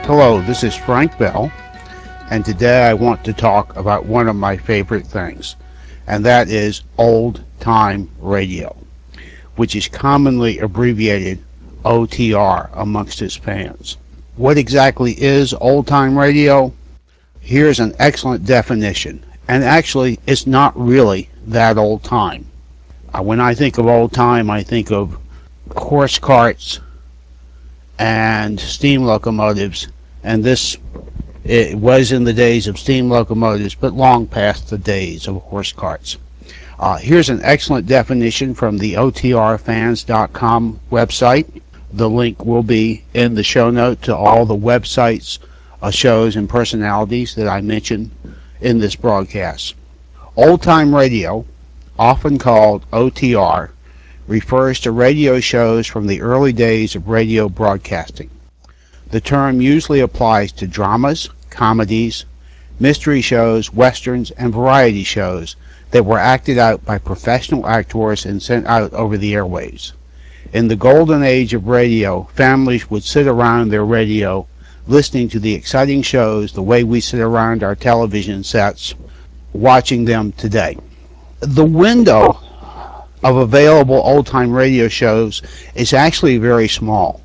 Hello, this is Frank Bell, and today I want to talk about one of my favorite things, and that is old time radio, which is commonly abbreviated OTR amongst its fans. What exactly is old time radio? Here's an excellent definition, and actually, it's not really that old time. When I think of old time, I think of horse carts and steam locomotives, and this it was in the days of steam locomotives, but long past the days of horse carts. Here's an excellent definition from the OTRfans.com website. The link will be in the show note to all the websites, shows, and personalities that I mentioned in this broadcast. Old time radio, often called OTR, refers to radio shows from the early days of radio broadcasting. The term usually applies to dramas, comedies, mystery shows, westerns, and variety shows that were acted out by professional actors and sent out over the airwaves. In the golden age of radio, families would sit around their radio listening to the exciting shows the way we sit around our television sets watching them today. The window of available old-time radio shows is actually very small.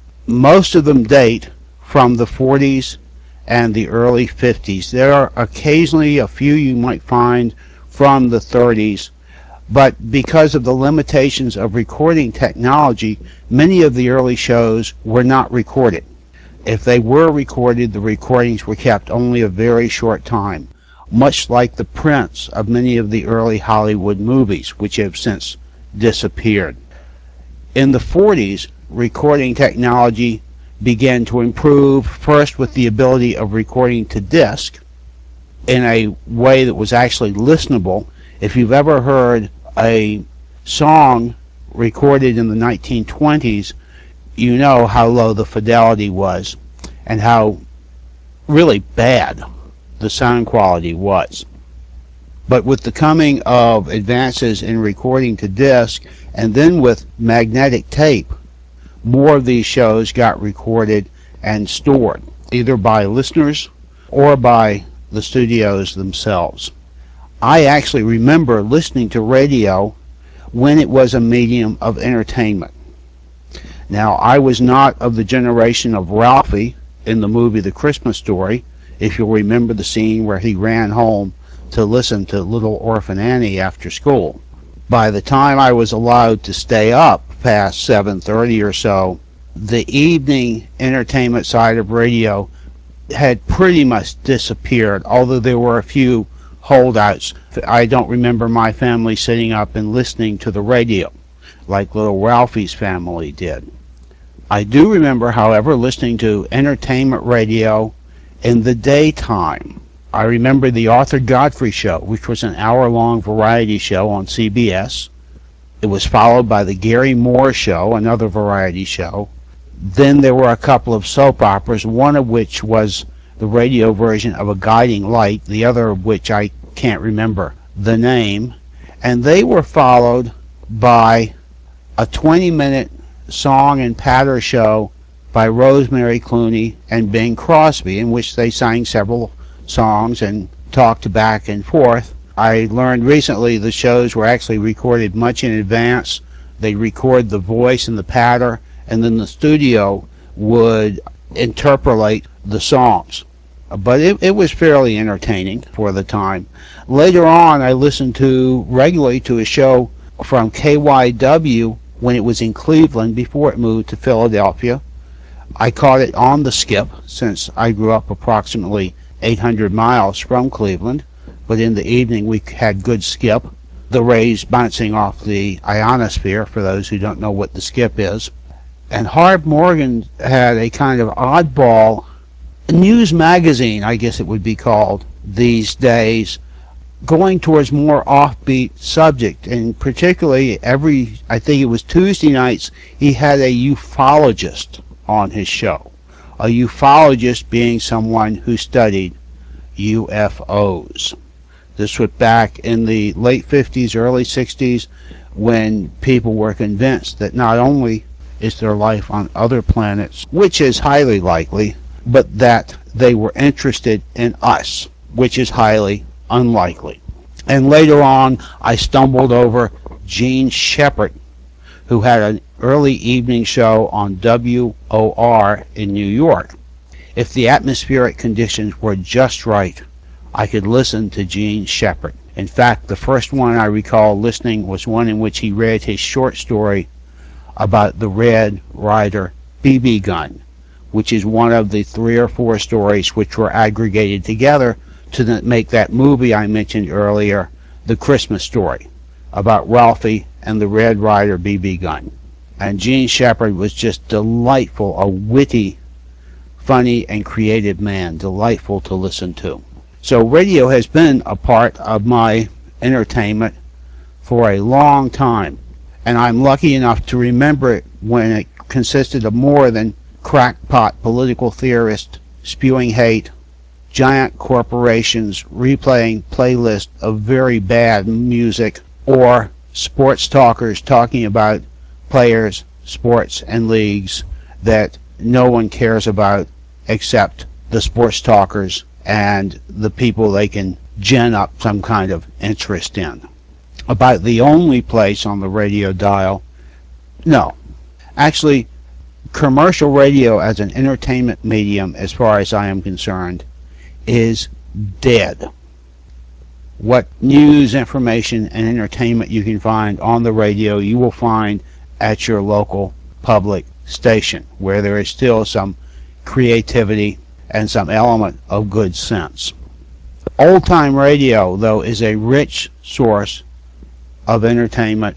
Most of them date from the 40s and the early 50s. There are occasionally a few you might find from the 30s, but because of the limitations of recording technology, many of the early shows were not recorded. If they were recorded, the recordings were kept only a very short time, much like the prints of many of the early Hollywood movies, which have since disappeared. In the 40s, recording technology began to improve, first with the ability of recording to disc in a way that was actually listenable. If you've ever heard a song recorded in the 1920s, you know how low the fidelity was and how really bad the sound quality was. But with the coming of advances in recording to disc, and then with magnetic tape, more of these shows got recorded and stored, either by listeners or by the studios themselves. I actually remember listening to radio when it was a medium of entertainment. Now, I was not of the generation of Ralphie in the movie The Christmas Story, if you'll remember the scene where he ran home to listen to Little Orphan Annie after school. By the time I was allowed to stay up past 7:30 or so, the evening entertainment side of radio had pretty much disappeared, although there were a few holdouts. I don't remember my family sitting up and listening to the radio like little Ralphie's family did. I do remember, however, listening to entertainment radio in the daytime. I remember the Arthur Godfrey Show, which was an hour-long variety show on CBS. It was followed by the Gary Moore Show, another variety show. Then there were a couple of soap operas, one of which was the radio version of A Guiding Light, the other of which I can't remember the name. And they were followed by a 20-minute song and patter show by Rosemary Clooney and Bing Crosby, in which they sang several songs and talked back and forth. I learned recently the shows were actually recorded much in advance. They record the voice and the patter, and then the studio would interpolate the songs. But it was fairly entertaining for the time. Later on, I listened regularly to a show from KYW when it was in Cleveland before it moved to Philadelphia. I caught it on the skip since I grew up approximately 800 miles from Cleveland, but in the evening we had good skip, the rays bouncing off the ionosphere, for those who don't know what the skip is. And Harv Morgan had a kind of oddball news magazine, I guess it would be called these days, going towards more offbeat subject, and particularly I think it was Tuesday nights, he had a ufologist on his show. A ufologist being someone who studied UFOs. This was back in the late 50s, early 60s, when people were convinced that not only is there life on other planets, which is highly likely, but that they were interested in us, which is highly unlikely. And later on, I stumbled over Gene Shepard, who had an early evening show on WOR in New York. If the atmospheric conditions were just right, I could listen to Gene Shepard. In fact, the first one I recall listening was one in which he read his short story about the Red Ryder BB gun, which is one of the 3 or 4 stories which were aggregated together to make that movie I mentioned earlier, The Christmas Story, about Ralphie and the Red Ryder BB gun. And Gene Shepard was just delightful, a witty, funny, and creative man, delightful to listen to. So radio has been a part of my entertainment for a long time, and I'm lucky enough to remember it when it consisted of more than crackpot political theorists spewing hate, giant corporations replaying playlists of very bad music, or sports talkers talking about players, sports, and leagues that no one cares about except the sports talkers and the people they can gin up some kind of interest in. About the only place on the radio dial, no. Actually, commercial radio as an entertainment medium, as far as I am concerned, is dead. What news, information, and entertainment you can find on the radio, you will find at your local public station, where there is still some creativity and some element of good sense. Old-time radio, though, is a rich source of entertainment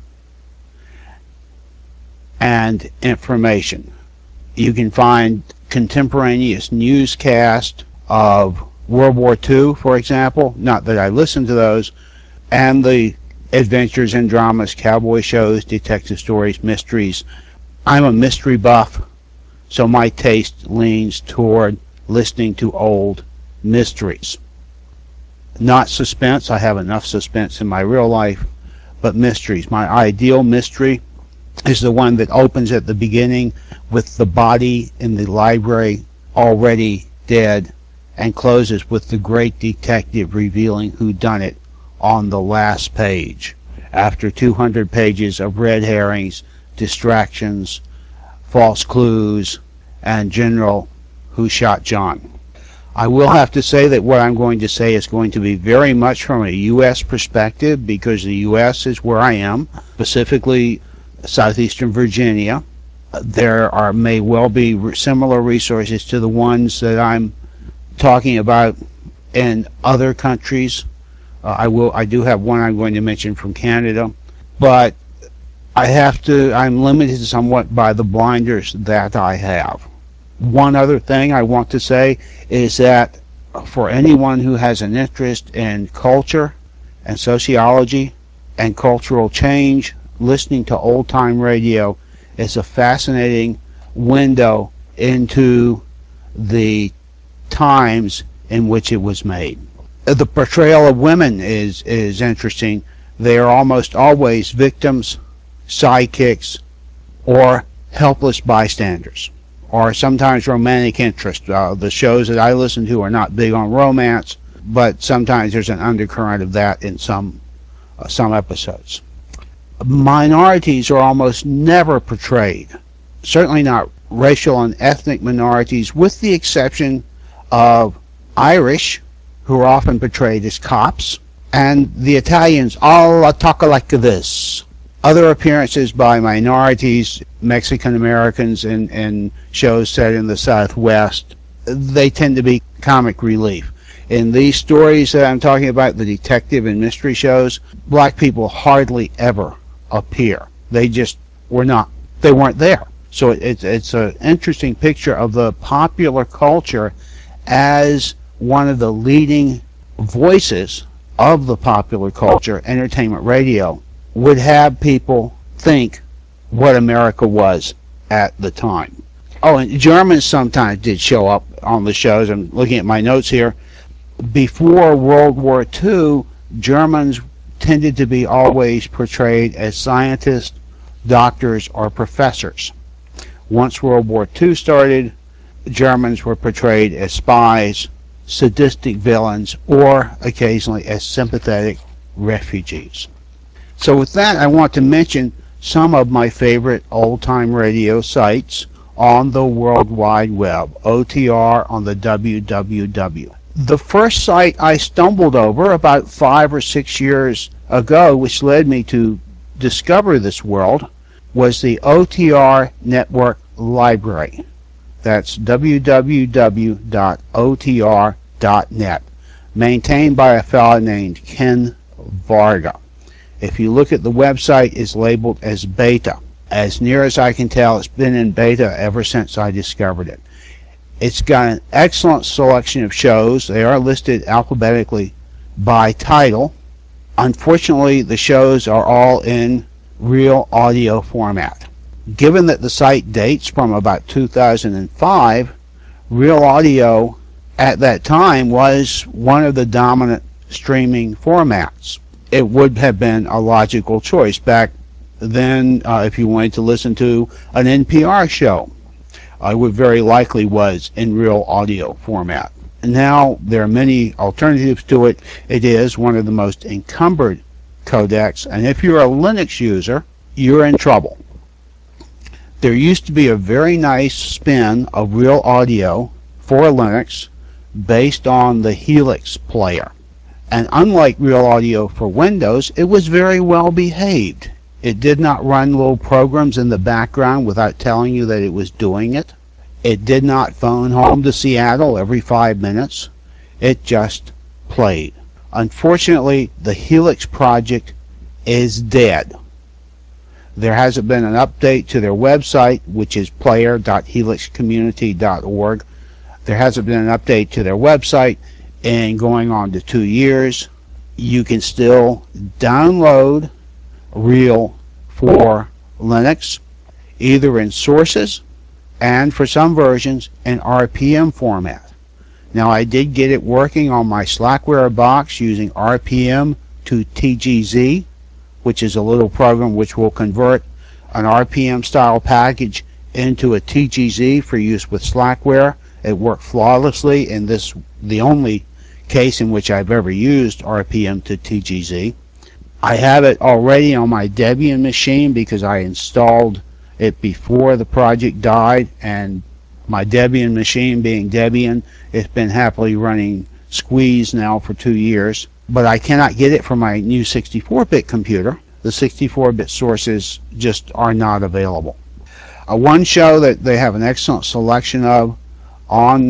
and information. You can find contemporaneous newscasts of World War II, for example, not that I listen to those, and the adventures and dramas, cowboy shows, detective stories, mysteries. I'm a mystery buff, so my taste leans toward listening to old mysteries. Not suspense, I have enough suspense in my real life, but mysteries. My ideal mystery is the one that opens at the beginning with the body in the library already dead and closes with the great detective revealing who done it on the last page, after 200 pages of red herrings, distractions, false clues, and general who shot John. I will have to say that what I'm going to say is going to be very much from a U.S. perspective, because the U.S. is where I am, specifically southeastern Virginia. There may well be similar resources to the ones that I'm talking about in other countries. I do have one I'm going to mention from Canada, but I'm limited somewhat by the blinders that I have. One other thing I want to say is that for anyone who has an interest in culture and sociology and cultural change, listening to old-time radio is a fascinating window into the times in which it was made. The portrayal of women is interesting. They are almost always victims, sidekicks, or helpless bystanders, or sometimes romantic interest. The shows that I listen to are not big on romance, but sometimes there's an undercurrent of that in some episodes. Minorities are almost never portrayed, certainly not racial and ethnic minorities, with the exception of Irish, who are often portrayed as cops, and the Italians all talk like this. Other appearances by minorities, Mexican Americans in shows set in the Southwest, they tend to be comic relief. In these stories that I'm talking about, the detective and mystery shows, black people hardly ever appear. They just they weren't there. So it's an interesting picture of the popular culture as one of the leading voices of the popular culture, entertainment radio, would have people think what America was at the time. Oh, and Germans sometimes did show up on the shows. I'm looking at my notes here. Before World War II, Germans tended to be always portrayed as scientists, doctors, or professors. Once World War II started, Germans were portrayed as spies, sadistic villains, or occasionally as sympathetic refugees. So with that, I want to mention some of my favorite old-time radio sites on the World Wide Web, OTR on the WWW. The first site I stumbled over about 5 or 6 years ago, which led me to discover this world, was the OTR Network Library. That's www.otr.net, maintained by a fellow named Ken Varga. If you look at the website, it's labeled as beta. As near as I can tell, it's been in beta ever since I discovered it. It's got an excellent selection of shows. They are listed alphabetically by title. Unfortunately, the shows are all in real audio format. Given that the site dates from about 2005, real audio at that time was one of the dominant streaming formats. It would have been a logical choice back then if you wanted to listen to an NPR show. It would very likely was in real audio format. Now there are many alternatives to it. It is one of the most encumbered codecs, and if you're a Linux user, you're in trouble. There used to be a very nice spin of real audio for Linux based on the Helix player. And unlike real audio for Windows, it was very well behaved. It did not run little programs in the background without telling you that it was doing it. It did not phone home to Seattle every 5 minutes. It just played. Unfortunately, the Helix project is dead. There hasn't been an update to their website, which is player.helixcommunity.org. There hasn't been an update to their website in going on to 2 years. You can still download Real for Linux, either in sources and for some versions in RPM format. Now I did get it working on my Slackware box using RPM to TGZ, which is a little program which will convert an RPM style package into a TGZ for use with Slackware. It worked flawlessly, and this the only case in which I've ever used RPM to TGZ. I have it already on my Debian machine because I installed it before the project died, and my Debian machine being Debian, it's been happily running Squeeze now for 2 years. But I cannot get it from my new 64-bit computer. The 64-bit sources just are not available. One show that they have an excellent selection of on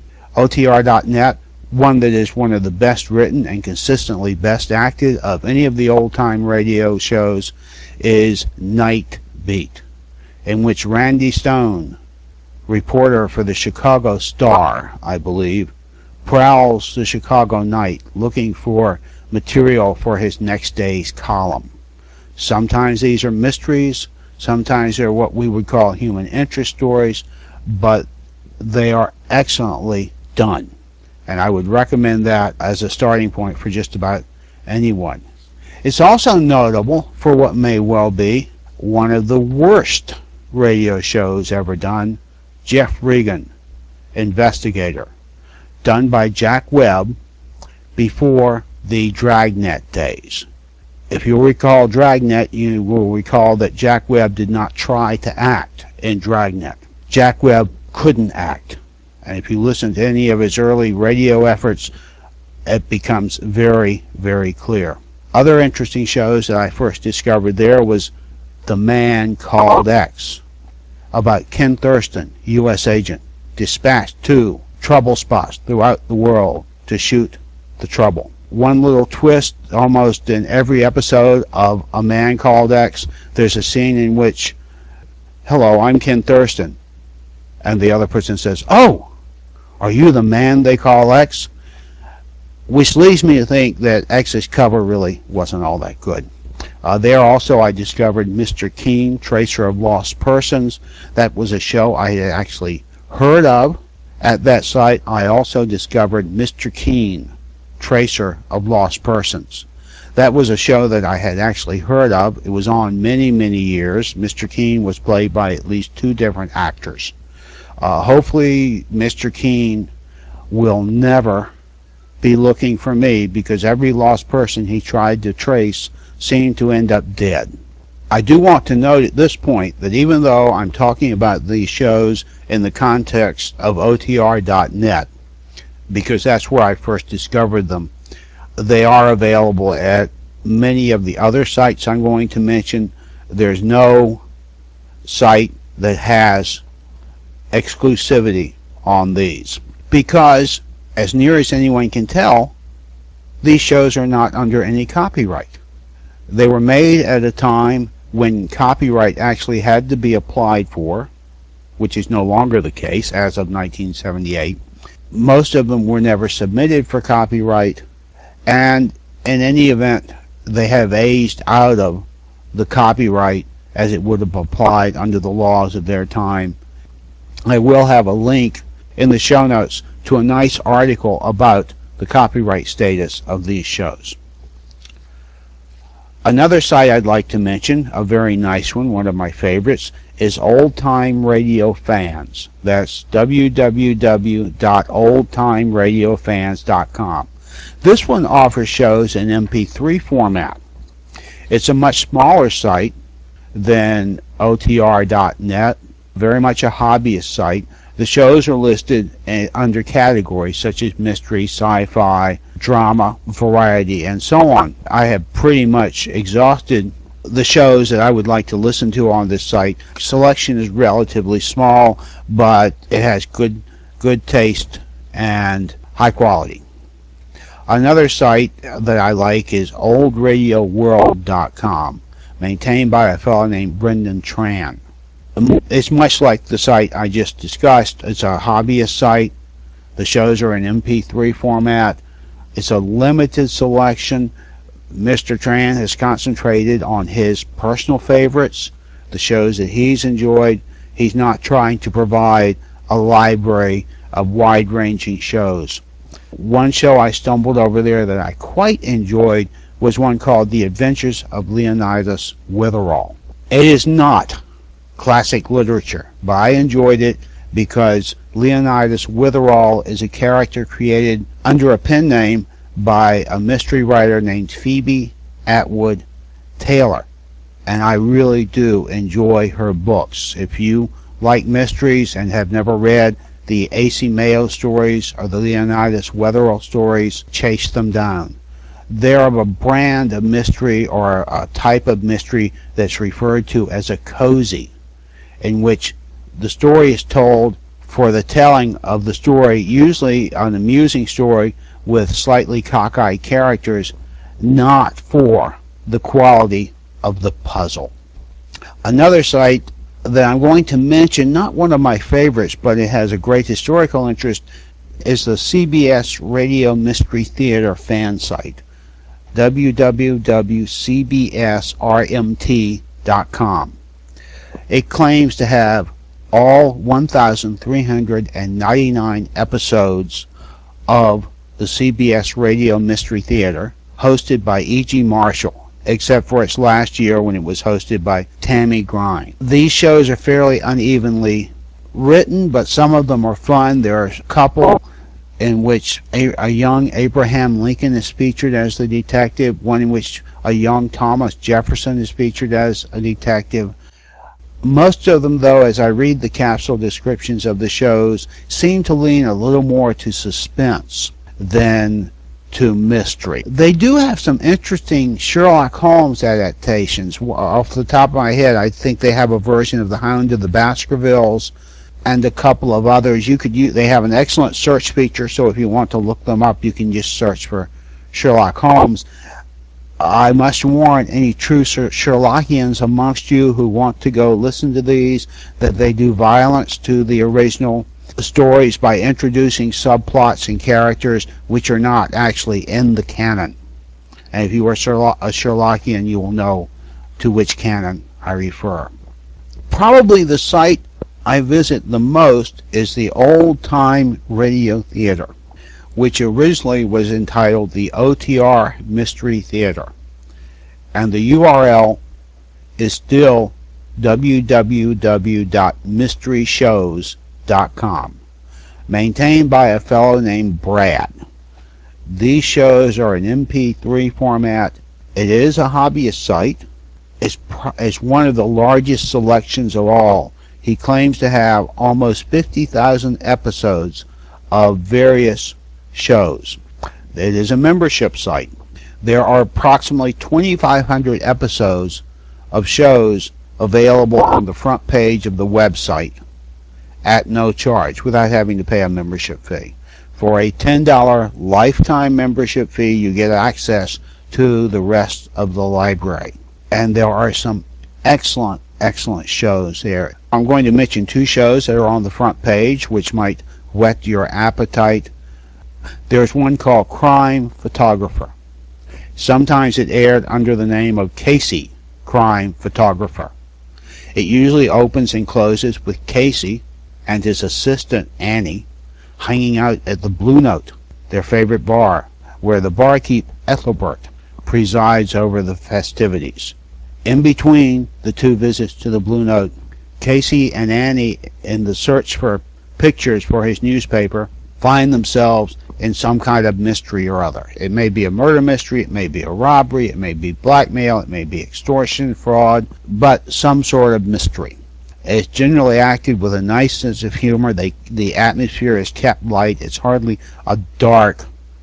OTR.net, one that is one of the best written and consistently best acted of any of the old-time radio shows, is Night Beat, in which Randy Stone, reporter for the Chicago Star, I believe, prowls the Chicago night looking for material for his next day's column. Sometimes these are mysteries, sometimes they're what we would call human interest stories, but they are excellently done. And I would recommend that as a starting point for just about anyone. It's also notable for what may well be one of the worst radio shows ever done, Jeff Regan, Investigator, done by Jack Webb before the Dragnet days. If you'll recall Dragnet, you will recall that Jack Webb did not try to act in Dragnet. Jack Webb couldn't act. And if you listen to any of his early radio efforts, it becomes very, very clear. Other interesting shows that I first discovered there was The Man Called X, about Ken Thurston, U.S. agent, dispatched to trouble spots throughout the world to shoot the trouble. One little twist, almost in every episode of A Man Called X, there's a scene in which, "Hello, I'm Ken Thurston," and the other person says, "Oh, are you the man they call X?" Which leads me to think that X's cover really wasn't all that good. There also I discovered Mr. Keen, Tracer of Lost Persons. That was a show I had actually heard of. At that site I also discovered Mr. Keen, Tracer of Lost Persons. That was a show that I had actually heard of. It was on many, many years. Mr. Keen was played by at least 2 different actors. Hopefully, Mr. Keene will never be looking for me because every lost person he tried to trace seemed to end up dead. I do want to note at this point that even though I'm talking about these shows in the context of OTR.net, because that's where I first discovered them, they are available at many of the other sites I'm going to mention. There's no site that has exclusivity on these because, as near as anyone can tell, these shows are not under any copyright. They were made at a time when copyright actually had to be applied for, which is no longer the case as of 1978. Most of them were never submitted for copyright, and in any event, they have aged out of the copyright as it would have applied under the laws of their time. I will have a link in the show notes to a nice article about the copyright status of these shows. Another site I'd like to mention, a very nice one of my favorites, is Old Time Radio Fans. That's www.oldtimeradiofans.com. This one offers shows in MP3 format. It's a much smaller site than OTR.net, very much a hobbyist site. The shows are listed under categories such as mystery, sci-fi, drama, variety, and so on. I have pretty much exhausted the shows that I would like to listen to on this site. Selection is relatively small, but it has good taste and high quality. Another site that I like is oldradioworld.com, maintained by a fellow named Brendan Tran. It's much like the site I just discussed. It's a hobbyist site. The shows are in MP3 format. It's a limited selection. Mr. Tran has concentrated on his personal favorites, the shows that he's enjoyed. He's not trying to provide a library of wide-ranging shows. One show I stumbled over there that I quite enjoyed was one called The Adventures of Leonidas Witherall. It is not classic literature, but I enjoyed it because Leonidas Witherall is a character created under a pen name by a mystery writer named Phoebe Atwood Taylor, and I really do enjoy her books. If you like mysteries and have never read the A.C. Mayo stories or the Leonidas Witherall stories, chase them down. They're of a brand of mystery or a type of mystery that's referred to as a cozy, in which the story is told for the telling of the story, usually an amusing story with slightly cockeyed characters, not for the quality of the puzzle. Another site that I'm going to mention, not one of my favorites, but it has a great historical interest, is the CBS Radio Mystery Theater fan site, www.cbsrmt.com. It claims to have all 1,399 episodes of the CBS Radio Mystery Theater, hosted by E.G. Marshall, except for its last year when it was hosted by Tammy Grind. These shows are fairly unevenly written, but some of them are fun. There are a couple in which a young Abraham Lincoln is featured as the detective, one in which a young Thomas Jefferson is featured as a detective. Most of them, though, as I read the capsule descriptions of the shows, seem to lean a little more to suspense than to mystery. They do have some interesting Sherlock Holmes adaptations. Off the top of my head, I think they have a version of The Hound of the Baskervilles and a couple of others. They have an excellent search feature, so if you want to look them up, you can just search for Sherlock Holmes. I must warn any true Sherlockians amongst you who want to go listen to these that they do violence to the original stories by introducing subplots and characters which are not actually in the canon. And if you are a Sherlockian, you will know to which canon I refer. Probably the site I visit the most is the Old Time Radio Theater, which originally was entitled the OTR Mystery Theater. And the URL is still www.mysteryshows.com. MyOldRadioWorld.com, maintained by a fellow named Brad. These shows are in MP3 format. It is a hobbyist site. It's one of the largest selections of all. He claims to have almost 50,000 episodes of various shows. It is a membership site. There are approximately 2,500 episodes of shows available on the front page of the website at no charge without having to pay a membership fee. For a $10 lifetime membership fee, you get access to the rest of the library. And there are some excellent shows there. I'm going to mention two shows that are on the front page which might whet your appetite. There's one called Crime Photographer. Sometimes it aired under the name of Casey, Crime Photographer. It usually opens and closes with Casey and his assistant Annie hanging out at the Blue Note, their favorite bar, where the barkeep Ethelbert presides over the festivities. In between the two visits to the Blue Note, Casey and Annie, in the search for pictures for his newspaper, find themselves in some kind of mystery or other. It may be a murder mystery, it may be a robbery, it may be blackmail, it may be extortion, fraud, but some sort of mystery. It's generally acted with a nice sense of humor. The atmosphere is kept light. It's hardly a dark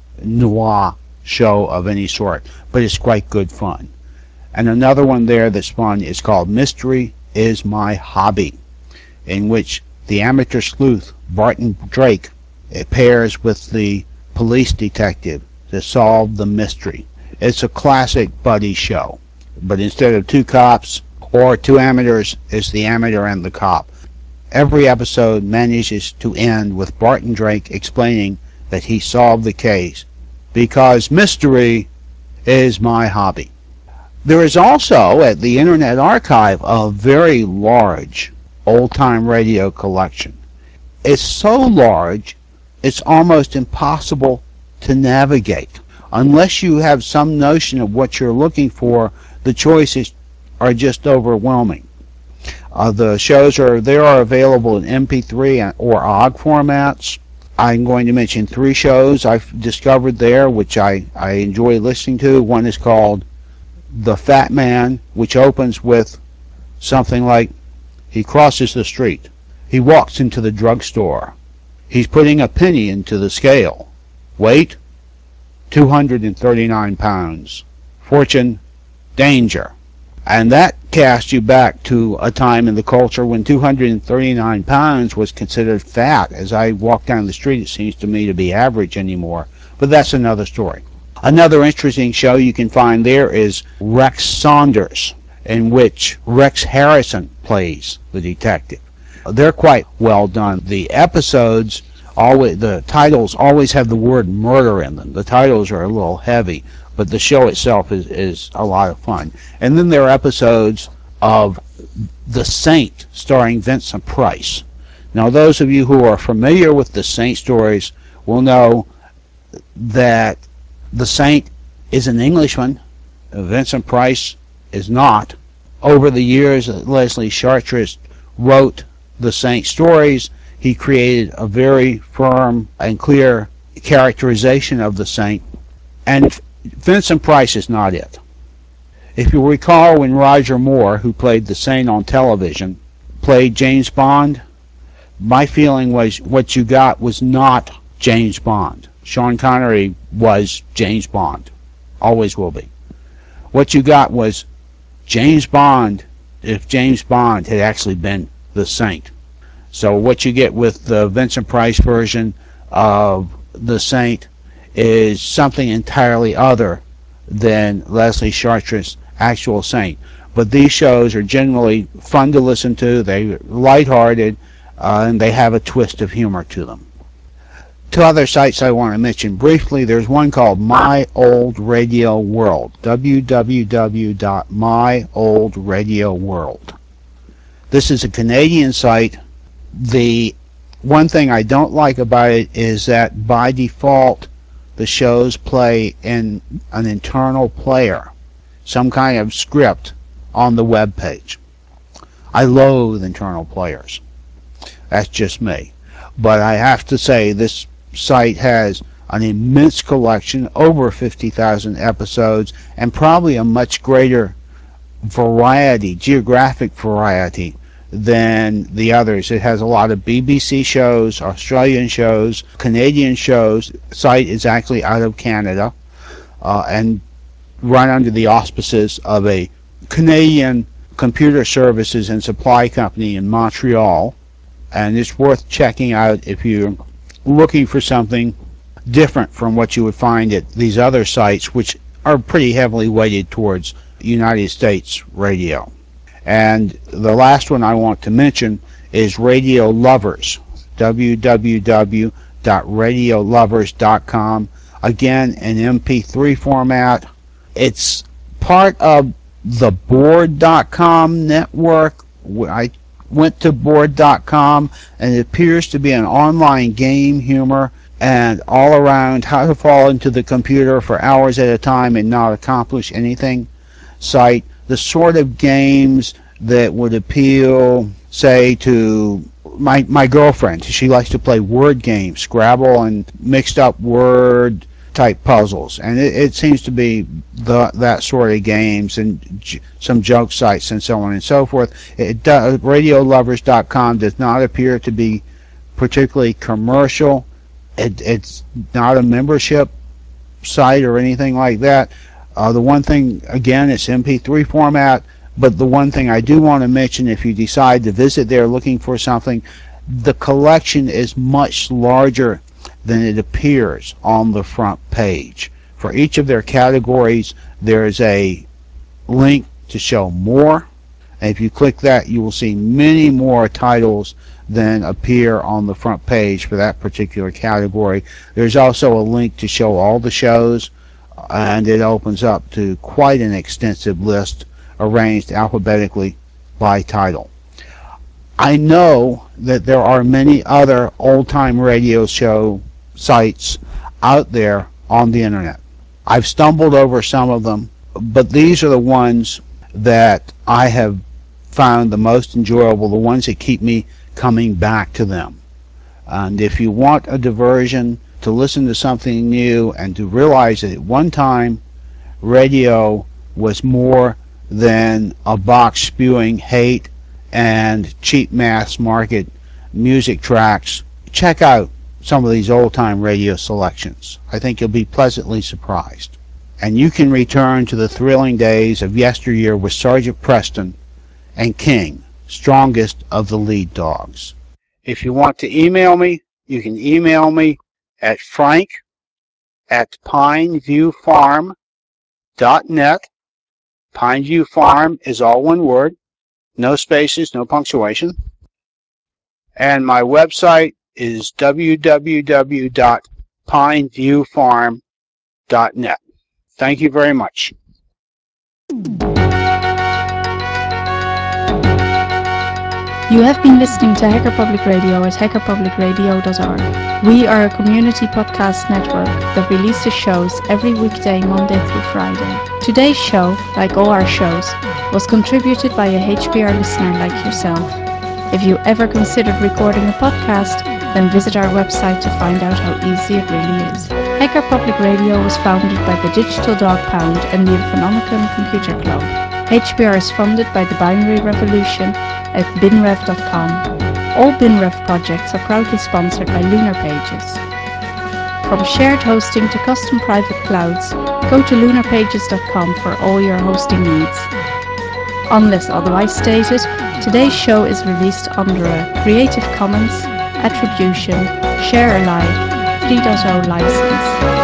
noir show of any sort, but it's quite good fun. And another one there that's fun is called Mystery is My Hobby, in which the amateur sleuth Barton Drake pairs with the police detective to solve the mystery. It's a classic buddy show, but instead of two cops or two amateurs, it's the amateur and the cop. Every episode manages to end with Barton Drake explaining that he solved the case because mystery is my hobby. There is also at the Internet Archive a very large old-time radio collection. It's so large, it's almost impossible to navigate. Unless you have some notion of what you're looking for, the choices are just overwhelming. The shows are available in MP3 or OGG formats. I'm going to mention three shows I've discovered there, which I enjoy listening to. One is called The Fat Man, which opens with something like, he crosses the street. He walks into the drugstore. He's putting a penny into the scale. Weight, 239 pounds. Fortune, danger. And that casts you back to a time in the culture when 239 pounds was considered fat. As I walk down the street, it seems to me to be average anymore. But that's another story. Another interesting show you can find there is Rex Saunders, in which Rex Harrison plays the detective. They're quite well done. The episodes, the titles always have the word murder in them. The titles are a little heavy, but the show itself is a lot of fun. And then there are episodes of The Saint, starring Vincent Price. Now, those of you who are familiar with the Saint stories will know that the Saint is an Englishman. Vincent Price is not. Over the years that Leslie Charteris wrote the Saint stories, he created a very firm and clear characterization of the Saint, and Vincent Price is not it. If you recall, when Roger Moore, who played the Saint on television, played James Bond, my feeling was what you got was not James Bond. Sean Connery was James Bond. Always will be. What you got was James Bond if James Bond had actually been the Saint. So what you get with the Vincent Price version of the Saint is something entirely other than Leslie Charteris' actual Saint. But these shows are generally fun to listen to. They're lighthearted, and they have a twist of humor to them. Two other sites I want to mention briefly. There's one called My Old Radio World, www.myoldradio.world. This is a Canadian site. The one thing I don't like about it is that by default the shows play in an internal player, some kind of script on the web page. I loathe internal players. That's just me. But I have to say, this site has an immense collection, over 50,000 episodes, and probably a much greater variety, geographic variety, than the others. It has a lot of BBC shows, Australian shows, Canadian shows. The site is actually out of Canada and run under the auspices of a Canadian computer services and supply company in Montreal. And it's worth checking out if you're looking for something different from what you would find at these other sites, which are pretty heavily weighted towards United States radio. And the last one I want to mention is Radio Lovers, www.radiolovers.com. Again, in MP3 format. It's part of the Board.com network. I went to Board.com, and it appears to be an online game humor and all around how to fall into the computer for hours at a time and not accomplish anything site. The sort of games that would appeal, say, to my girlfriend. She likes to play word games, Scrabble and mixed up word type puzzles, and it seems to be that sort of games and some joke sites and so on and so forth. Radiolovers.com does not appear to be particularly commercial. It's not a membership site or anything like that. The one thing, again, it's MP3 format, but the one thing I do want to mention, if you decide to visit there looking for something, the collection is much larger than it appears on the front page. For each of their categories, there is a link to show more. And if you click that, you will see many more titles than appear on the front page for that particular category. There's also a link to show all the shows, and it opens up to quite an extensive list arranged alphabetically by title. I know that there are many other old-time radio show sites out there on the internet. I've stumbled over some of them, but these are the ones that I have found the most enjoyable, the ones that keep me coming back to them. And if you want a diversion, to listen to something new and to realize that at one time radio was more than a box spewing hate and cheap mass market music tracks, check out some of these old-time radio selections. I think you'll be pleasantly surprised. And you can return to the thrilling days of yesteryear with Sergeant Preston and King, strongest of the lead dogs. If you want to email me, you can email me at frank@pineviewfarm.net. Pineview Farm is all one word, no spaces, no punctuation. And my website is www.pineviewfarm.net. Thank you very much. You have been listening to Hacker Public Radio at hackerpublicradio.org. We are a community podcast network that releases shows every weekday, Monday through Friday. Today's show, like all our shows, was contributed by a HPR listener like yourself. If you ever considered recording a podcast, then visit our website to find out how easy it really is. Hacker Public Radio was founded by the Digital Dog Pound and the Infonomicon Computer Club. HPR is funded by the Binary Revolution at binrev.com. All BinRev projects are proudly sponsored by Lunar Pages. From shared hosting to custom private clouds, go to lunarpages.com for all your hosting needs. Unless otherwise stated, today's show is released under a Creative Commons Attribution Share Alike 3.0 license.